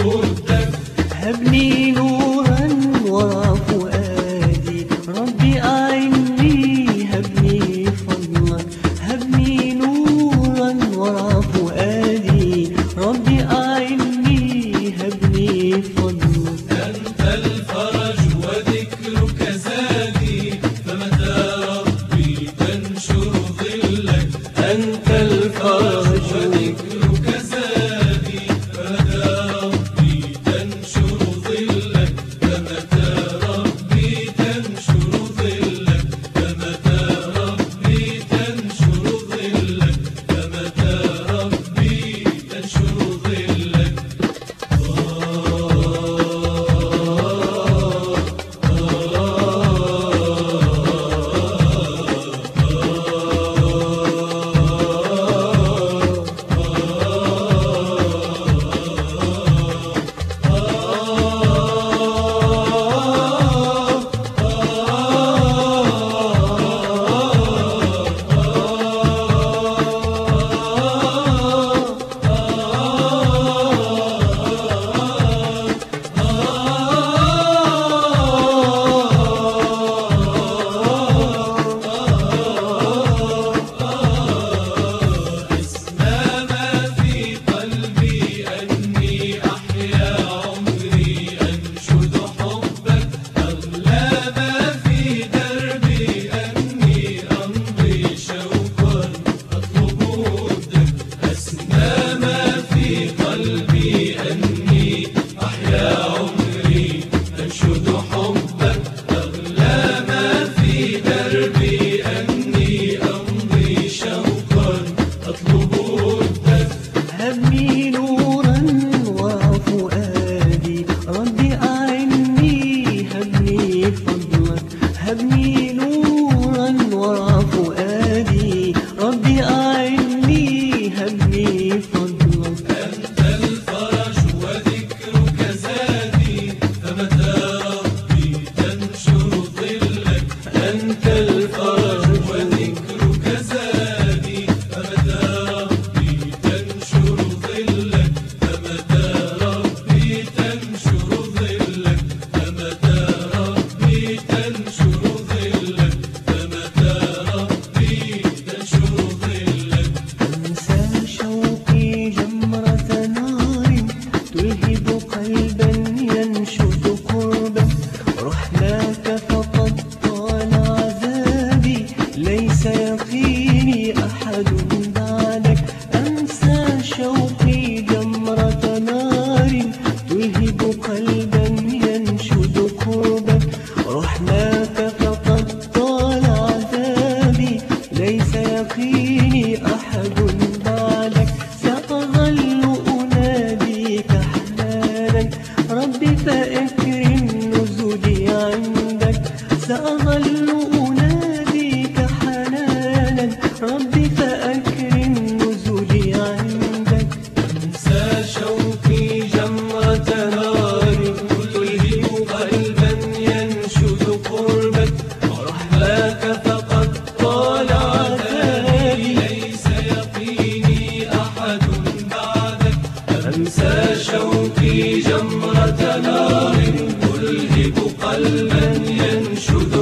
ودك. هبني نورا ورا فؤادي ربي أعني، هبني فضلك هبني نورا ورا فؤادي ربي أعني، هبني فضلك. أنت الفرج وذكرك زادي، فمتى ربي تنشر ظلك. أنت الفرج وذكرك زادي، فمتى ربي تنشر ظلك. فمتى ربي تنشر ظلك. فمتى ربي تنشر ظلك. فمتى ربي تنشر ظلك. هبني نورا ورا فؤادي ربي أعني، هبني فضلك هبني نورا ورا فؤادي ربي أعني، هبني فضلك. أنت الفرج وذكرك زادي، فمتى ربي تنشر ظلك. أنت الفرج وذكرك زادي، فمتى ربي تنشر ظلك. فمتى ربي تنشر ظلك. فمتى ربي تنشر ظلك. فمتى ربي تنشر ظلك. أنسى شوقي جمرة نار تلهب قلبا ينشد قربا، رحماك فقد طال عذابي ليس يقيني أحد بعدك. أنسى شوقي جمرة نار تلهب قلبا ينشد قربا، رحماك فقد طال عذابي ليس يقيني أحد بعدك. سأظل أناديك حنانا ربي فأكرم نزلي عندك. سأظل أناديك حنانا ربي فأكرم نزلي عندك. أنسى شوقي جمرة نار تلهب قلبا ينشد قربك. رحماك فقد طال عذابي ليس يقيني أحد بعدك. أنسى شوقي جمرة نار تلهب قلبا ينشد